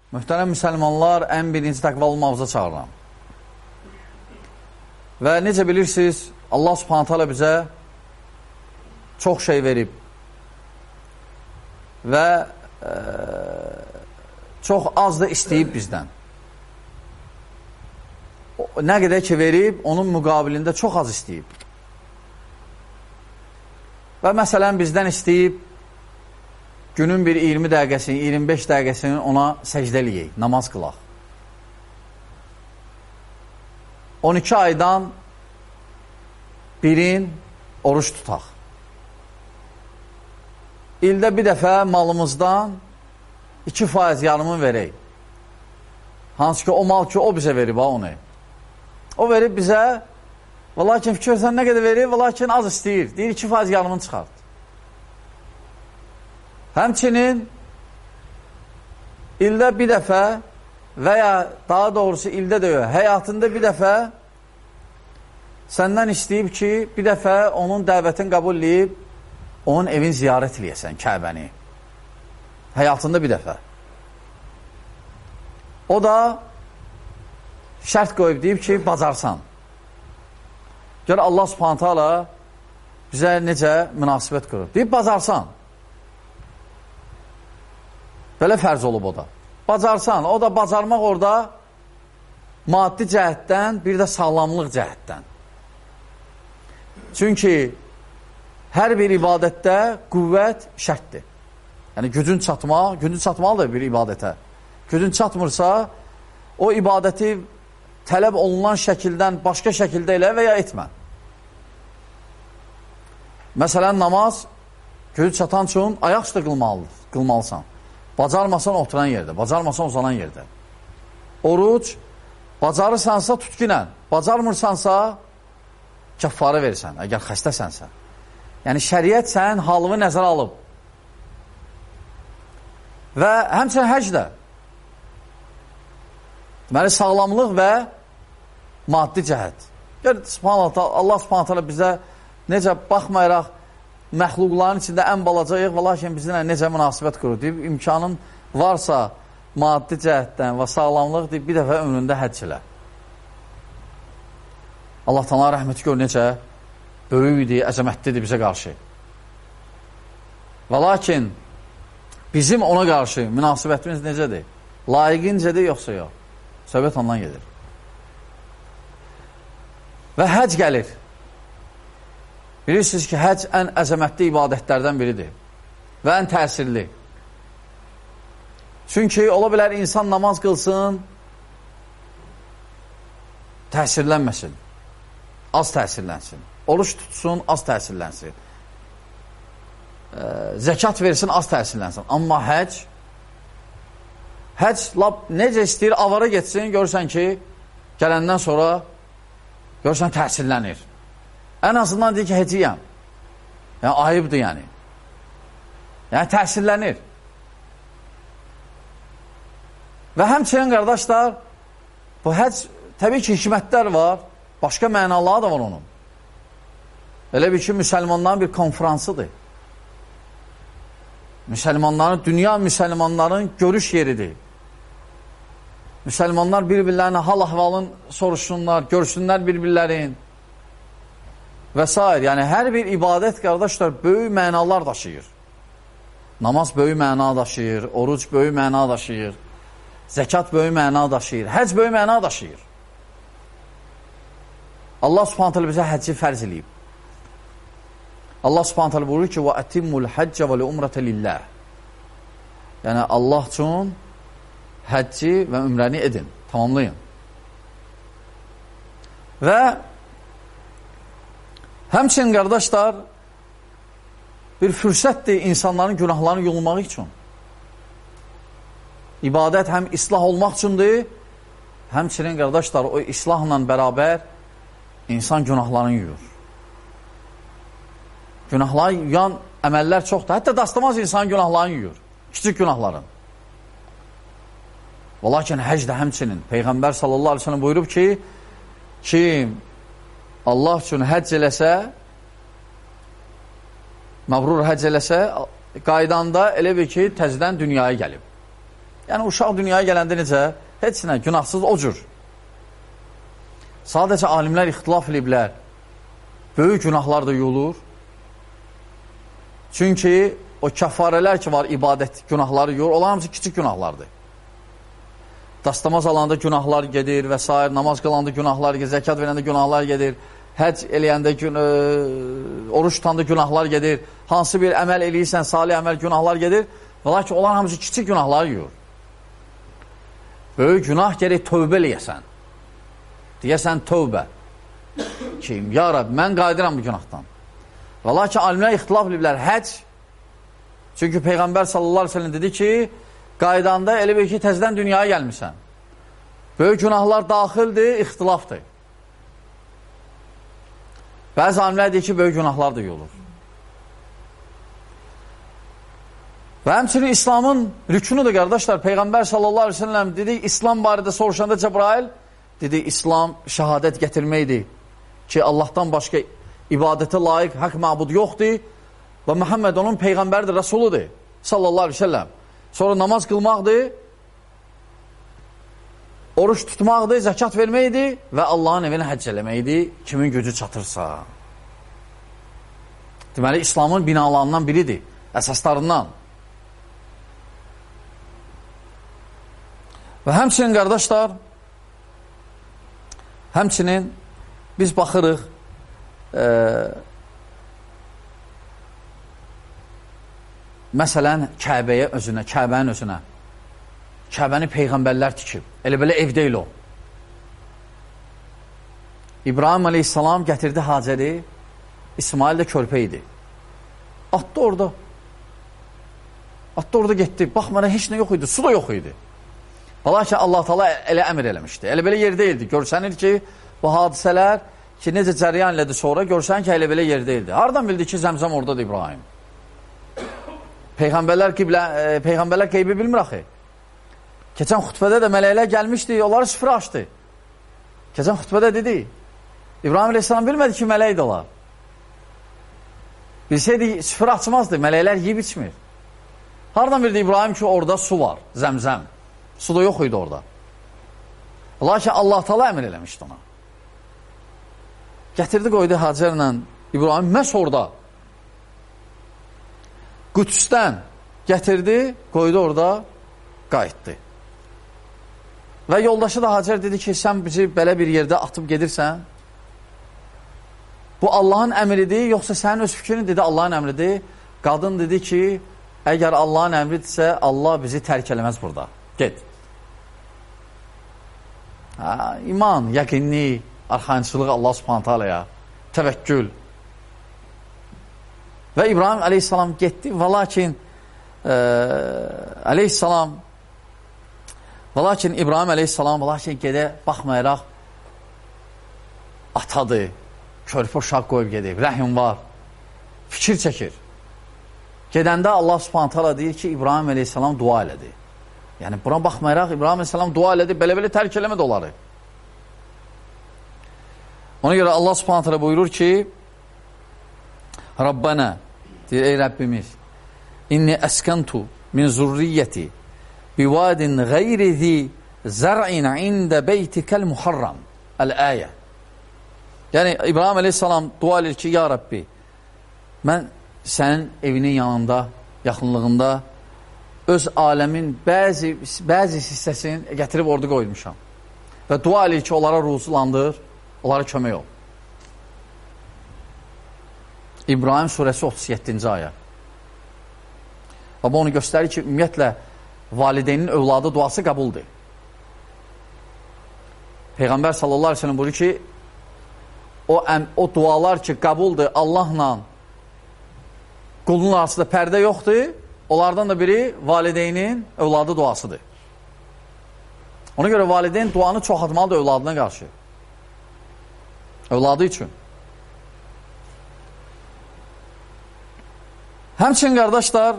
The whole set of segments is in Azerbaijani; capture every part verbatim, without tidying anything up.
Mühtərəm müsəlmanlar, ən birinci təqva olmağıza çağıram. Və necə bilirsiniz, Allah Subhanahu taala bizə çox şey verib və e, çox az da istəyib bizdən. O, nə qədər ki verib, onun müqabilində çox az istəyib. Və məsələn bizdən istəyib günün bir iyirmi dəqiqəsini, iyirmi beş dəqiqəsini ona səcdə eləyək, namaz qılaq. on iki aydan birin oruç tutaq. İldə bir dəfə malımızdan iki faiz yarımını verək. Hansı ki o mal ki o bizə verib ha onu. O verib bizə, və lakin fikirsən nə qədər verib, və lakin az istəyir. Deyir iki faiz yarımını çıxart. Həmçinin ildə bir dəfə və ya daha doğrusu ildə də yox, həyatında bir dəfə səndən istəyib ki, bir dəfə onun dəvətini qəbul edib, onun evin ziyarət eləyəsən, Kəbəni. Həyatında bir dəfə. O da şərt qoyub deyib ki, bacarsan. Gör Allah Subhanahu taala bizə necə münasibət qurub. Deyib, bacarsan. Belə fərz olub o da. Bacarsan, o da bacarmaq orada maddi cəhətdən, bir də sağlamlıq cəhətdən. Çünki hər bir ibadətdə qüvvət şərtdir. Yəni, gücün çatmaq, gücün çatmalıdır bir ibadətə. Gücün çatmırsa, o ibadəti tələb olunan şəkildən, başqa şəkildə elə və ya etmə. Məsələn, namaz, gücün çatan üçün ayaq üstə qılmalısan. Bacarmasan oturan yerdə, bacarmasan uzanan yerdə. Oruc, bacarırsansa tutqinən, bacarmırsansa kəffarə verirsən, əgər xəstəsənsə. Yəni, şəriət sənin halını nəzərə alıb. Və həmçinin həc də. Deməli, sağlamlıq və maddi cəhət. Gör, Allah Subhanahu taala bizə necə baxmayaraq, məxluqların içində ən balacayıq və lakin bizimlə necə münasibət qurur deyib, imkanın varsa maddi cəhətdən və sağlamlıq deyib, bir dəfə ömründə həcc elə. Allah Teala rəhməti gör necə böyükdir, əzəmətlidir bizə qarşı. Və lakin bizim ona qarşı münasibətimiz necədir? Layiqincədir, yoxsa yox? Söhbət ondan gedir. Və həcc gəlir. Bilirsiniz ki, həcc ən əzəmətli ibadətlərdən biridir və ən təsirli. Çünki ola bilər insan namaz qılsın, təsirlənməsin, az təsirlənsin. Oruç tutsun, az təsirlənsin. Zəkat versin, az təsirlənsin. Amma həcc, həcc lab, necə istəyir, avara getsin, görürsən ki, gələndən sonra görürsən təsirlənir. Ən azından deyir ki, həciyəm. Yəni, ayıbdır yəni. Yəni, təsirlənir. Və həmçinin, qardaşlar, bu həcc, təbii ki, hikmətlər var, başqa mənaları da var onun. Elə bir ki, müsəlmanların bir konferansıdır. Müsəlmanların, dünya müsəlmanların görüş yeridir. Müsəlmanlar bir-birlərinə hal-ahvalın soruşsunlar, görsünlər bir-birlərin. Və s. Yəni, hər bir ibadət, qardaşlar, böyük mənalar daşıyır. Namaz böyük məna daşıyır, oruc böyük məna daşıyır, zəkat böyük məna daşıyır, həcc böyük məna daşıyır. Allah Subhanahu taala bizə həcci fərz eləyib. Allah Subhanahu taala buyurur ki, وَأَتِمُّ الْحَجَّ وَالْعُمْرَةَ لِلَّهِ Yəni, Allah üçün həcci və ümrəni edin, tamamlayın. Və həmçinin, qardaşlar, bir fürsətdir insanların günahlarını yolmaq üçün. İbadət həm islah olmaq üçündür, həmçinin, qardaşlar, o islahla bərabər insan günahlarını yuyur. Günahları yuyan əməllər çoxdur. Hətta dastamaz insan günahlarını yuyur. Kiçik günahların. Və lakin həcdə həmçinin Peyğəmbər sallallahu aleyhi ve sellem buyurub ki, kim Allah üçün həcc eləsə, məbrur həcc eləsə, qaydanda elə bir ki, təzdən dünyaya gəlib. Yəni, uşaq dünyaya gələndə necə? Heç nə, günahsız o cür. Sadəcə alimlər ixtilaf ediblər. Böyük günahlar da yuyulur. Çünki o kəfarələr ki var, ibadət günahları yuyur, onlar hamısı kiçik günahlardır. Dastamaz alanda günahlar gedir və s. Namaz qılanda günahlar gedir, zəkat verəndə günahlar gedir, həc eləyəndə, gün, ə, oruç tutanda günahlar gedir, hansı bir əməl eləyirsən, salih əməl günahlar gedir və lakin onlar hamısı kiçik günahlar yuyur. Böyük günah gerək tövbə eləyəsən. Deyəsən tövbə. Kim? Ya Rab, mən qayıdıram bu günahdan. Və lakin alimlər ixtilaf ediblər, həc. Çünki Peyğəmbər sallallahu aleyhi ve sellem dedi ki, qaydanda elə bir ki, təzdən dünyaya gəlmirsən. Böyük günahlar daxildir, ixtilafdır. Bəzi alimlər deyir ki, böyük günahlar da yolur. Və həmçinin İslamın rüknudur, qardaşlar. Peyğəmbər sallallahu aleyhi ve sellem dedi, İslam barədə soruşanda Cəbrail, dedi, İslam şəhadət gətirməkdir ki, Allahdan başqa ibadətə layiq haqq məbud yoxdur və Məhəmməd onun Peyğəmbərdir, Rəsuludur sallallahu aleyhi ve sellem. Sonra namaz qılmaqdır, oruç tutmaqdır, zəkat verməkdir və Allahın evinə həcc eləməkdir, kimin gücü çatırsa. Deməli, İslamın binalarından biridir, əsaslarından. Və həmçinin, qardaşlar, həmçinin biz baxırıq, e, məsələn, Kəbəyə özünə, Kəbənin özünə. Kəbəni Peyğəmbərlər tikib. Elə belə ev deyil o. İbrahim aleyhissalam gətirdi Hacəri, İsmail də körpə idi. Atdı orada. Atdı orada getdi. Bax, mənə heç nə yox idi, su da yox idi. Valla ki, Allah Taala elə əmr eləmişdi. Elə belə yer deyildi. Görsənir ki, bu hadisələr ki, necə cəryan elədi sonra, görsən ki, elə belə yer deyildi. Hardan bildi ki, Zəmzəm oradadır İbrahim? Peyğəmbərlər, qiblə, e, Peyğəmbərlər qeybi bilmir axı. Keçən xütbədə də mələklər gəlmişdi, onları süfrə açdı. Keçən xütbədə dedi, İbrahim aleyhissalam bilmədi ki, mələkdir olar. Bilsəydi, süfrə açmazdı, mələklər yiyib içmir. Hardan bildi İbrahim ki, orada su var, Zəmzəm. Su da yox idi orada. Lakin Allah Taala əmr eləmişdi ona. Gətirdi, qoydu Hacərlə İbrahim, məhz orada. Qüdsdən gətirdi, qoydu orada, qayıtdı. Və yoldaşı da Hacər dedi ki, sən bizi belə bir yerdə atıb gedirsən, bu Allahın əmridir, yoxsa sənin öz fikrin? Dedi, Allahın əmridir. Qadın dedi ki, əgər Allahın əmridirsə, Allah bizi tərk eləməz burada. Get. Ha, iman, yəqinlik, arxançılıq Allah subhanət halaya, təvəkkül. Və İbrahim aleyhissalam getdi və lakin e, aleyhissalam və lakin İbrahim aleyhissalam və lakin gedə baxmayaraq atadır, körpə uşaq qoyub gedib, rəhim var, fikir çəkir. Gedəndə Allah subhanət hala deyir ki, İbrahim aleyhissalam dua elədi. Yəni buna baxmayaraq İbrahim aleyhissalam dua elədi, belə-belə tərk eləmədi onları. Ona görə Allah subhanət hala buyurur ki, Rabbana, deyir, ey Rəbbimiz, inni əskantu min zurriyyəti bivadin qeyri zi zər'in ində beytikəl muharram. Əl-əyə. Yəni, İbrahim aleyhissalam dua edir ki, ya Rabbi, mən sənin evinin yanında, yaxınlığında öz aləmin bəzi, bəzi hissəsini gətirib orada qoymuşam. Və dua edir ki, onlara ruzulandır, onlara kömək ol. İbrahim surəsi otuz yeddinci ayə. Və bu onu göstərir ki, ümumiyyətlə, valideynin övladı duası qəbuldur. Peyğəmbər sallallahu aleyhi ve sellem buyurur ki, o, o dualar ki, qəbuldur Allahla qulun arasında pərdə yoxdur, onlardan da biri valideynin övladı duasıdır. Ona görə valideyn duanı çoxaltmalıdır övladına qarşı. Övladı üçün. Həmçin, qardaşlar,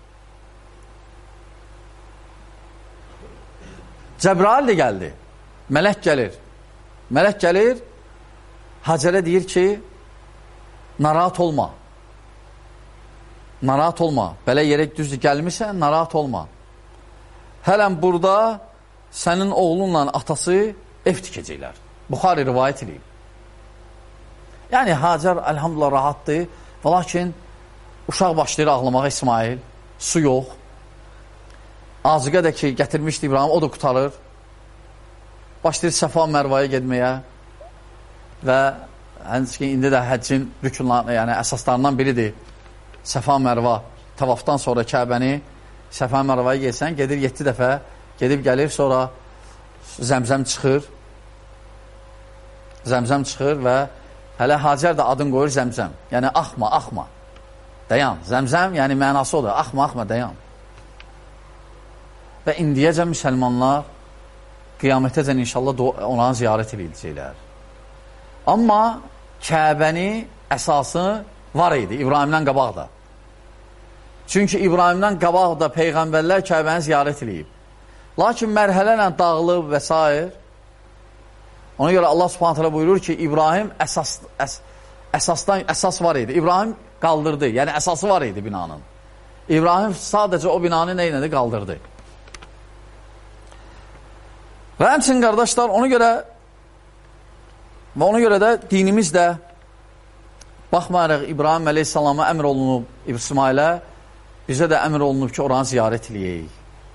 Cəbrail də gəldi. Mələk gəlir. Mələk gəlir, Hacərə deyir ki, narahat olma. Narahat olma. Belə yerə düzdür gəlmirsən, narahat olma. hələn burada sənin oğlunla atası ev tikəcəklər. Buxari rivayət edib. Yəni, Hacər əlhamdülillah rahatdır və lakin uşaq başlayır ağlamağa İsmail, su yox. Azıqə də ki, gətirmişdi İbrahim, o da qutarır. Başlayır Səfa Mərvaya gedməyə və həncə ki, indi də həccin rükunlarına, yəni əsaslarından biridir. Səfa Mərva, tavafdan sonra Kəbəni Səfa Mərvaya gelsən, gedir yeddi dəfə, gedib gəlir, sonra zəmzəm çıxır. Zəmzəm çıxır və hələ Hacər də adın qoyur zəmzəm. Yəni, axma, axma. Dayan. Zəmzəm, yəni mənası odur. Axma, axma, dayan. Və indiyəcə müsəlmanlar qiyamətəcən inşallah ona ziyarət edəcəklər. Amma Kəbəni əsası var idi İbrahimdən qabaq da. Çünki İbrahimdən qabaq da Peyğəmbərlər Kəbəni ziyarət edib. Lakin mərhələrlə dağılıb və s. Ona görə Allah Subhanahu taala buyurur ki, İbrahim əsas, əs, əsasdan əsas var idi. İbrahim qaldırdı, yəni əsası var idi binanın. İbrahim sadəcə o binanı nə ilə qaldırdı. Və həmçinin qardaşlar, ona görə və ona görə də dinimiz də baxmayaraq İbrahim əleyhissalama əmr olunub İsmailə, bizə də əmr olunub ki, oranı ziyarət edəyik.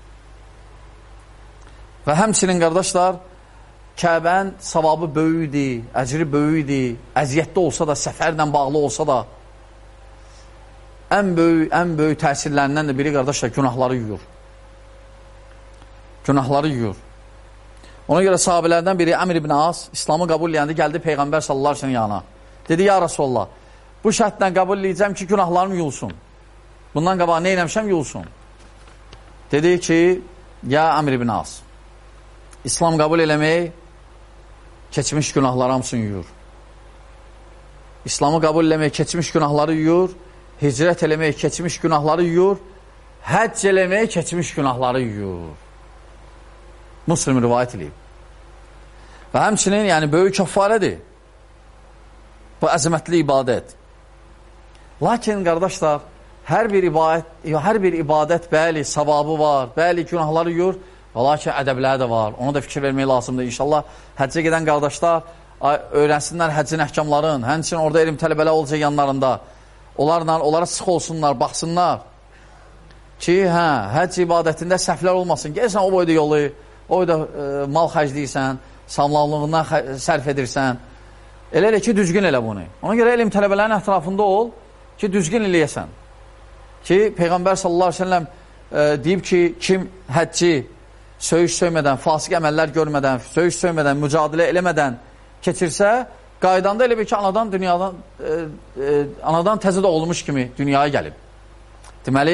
Və həmçinin qardaşlar, Kəbən savabı böyüdür, əcri böyüdür, əziyyətli olsa da, səfərlə bağlı olsa da, ən böyük, ən böyük təsirlərindən də biri qardaşlar günahları yuyur. Günahları yuyur. Ona görə sahabələrdən biri Əmr ibn As İslamı qəbul edəndə gəldi Peyğəmbər sallallahu əleyhi və səlləm yanına. Dedi, ya Rasulullah, bu şərtlə qəbul edəcəm ki, günahlarım yuyulsun. Bundan qabaq nə eləmişəm yuyulsun. Dedi ki, ya Əmr ibn As, İslam qəbul eləmək keçmiş günahları hamısını yuyur. İslamı qəbul eləmək keçmiş günahları yuyur, hicrət eləmək keçmiş günahları yuyur, həcc eləmək keçmiş günahları yuyur. Müslim rivayət edib. Və həmçinin, yəni, böyük kəffarədir bu əzəmətli ibadət. Lakin, qardaşlar, hər bir ibadət, hər bir ibadət bəli, savabı var, bəli, günahları yuyur, və lakin ədəbləri də var. Ona da fikir vermək lazımdır. İnşallah həccə gedən qardaşlar öyrənsinlər həccin əhkamların, həmçinin orada elm tələbələr olacaq yanlarında. Onlarla, onlara sıx olsunlar, baxsınlar ki, hə, həcc ibadətində səhvlər olmasın. Gəlsən o boyda yolu, o boyda e, mal xərcləyirsən, samlanlığından sərf edirsən. Elə elə ki, düzgün elə bunu. Ona görə elm tələbələrin ətrafında ol ki, düzgün eləyəsən. Ki, Peyğəmbər sallallahu əleyhi və səlləm e, deyib ki, kim həcci söyüş söymədən, fasıq əməllər görmədən, söyüş söymədən, mücadilə eləmədən keçirsə, qaydanda elə bir ki, anadan, dünyadan, e, e, anadan təzə doğulmuş kimi dünyaya gəlib. Deməli,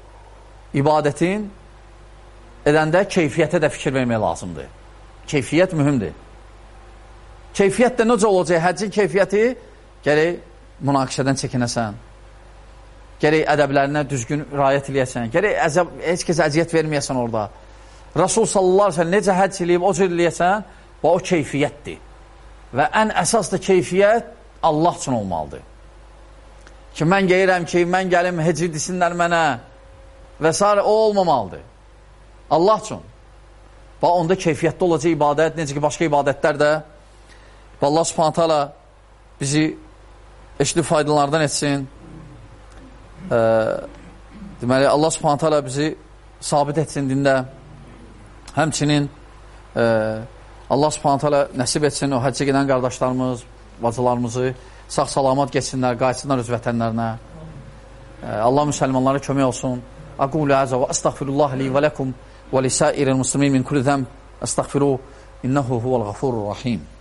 ibadətin edəndə keyfiyyətə də fikir vermək lazımdır. Keyfiyyət mühümdür. Keyfiyyət də necə olacaq? Həccin keyfiyyəti gərək münaqişədən çəkinəsən, gərək ədəblərinə düzgün riayət eləyəsən, gərək əzəb, heç kəsə əziyyət verməyəsən orada. Rasul sallallahu əleyhi və səlləm necə həcc eləyib, o cür eləyəsən, və o keyfiyyətdir. Və ən əsas da keyfiyyət Allah üçün olmalıdır. Ki, mən geyirəm ki, mən gəlim, hecr desinlər mənə və s. o olmamalıdır. Allah üçün. Və onda keyfiyyətli olacaq ibadət, necə ki, başqa ibadətlər də. Və Allah subhanahu taala bizi eşli faydalardan etsin. Ee, deməli, Allah subhanahu taala bizi sabit etsin dində. Həmçinin e, Allah subhanahu taala nəsib etsin o həccə gedən qardaşlarımız, bacılarımızı sağ-salamat geçsinlər, qayıtsınlar öz vətənlərinə. E, Allah müsəlmanlara kömək olsun. Aqulu azza və estəğfirullah li və lakum və lisairil muslimin min kulli zəmb. Estəğfiru innehu huvel gafurur rahim.